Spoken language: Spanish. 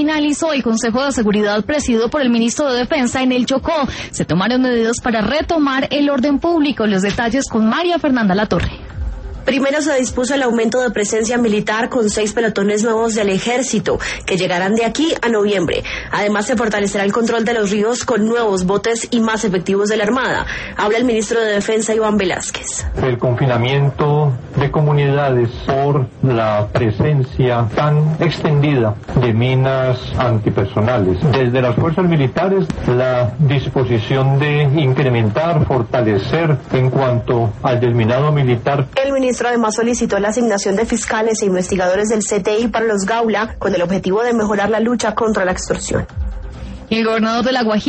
Finalizó el Consejo de Seguridad presidido por el ministro de Defensa en el Chocó. Se tomaron medidas para retomar el orden público. Los detalles con María Fernanda Latorre. Primero se dispuso el aumento de presencia militar con 6 pelotones nuevos del ejército, que llegarán de aquí a noviembre. Además, se fortalecerá el control de los ríos con nuevos botes y más efectivos de la Armada. Habla el ministro de Defensa, Iván Velázquez. El confinamiento de comunidades por la presencia tan extendida de minas antipersonales. Desde las fuerzas militares, la disposición de incrementar, fortalecer en cuanto al desminado militar. El ministro además solicitó la asignación de fiscales e investigadores del CTI para los Gaula con el objetivo de mejorar la lucha contra la extorsión. El gobernador de La Guajira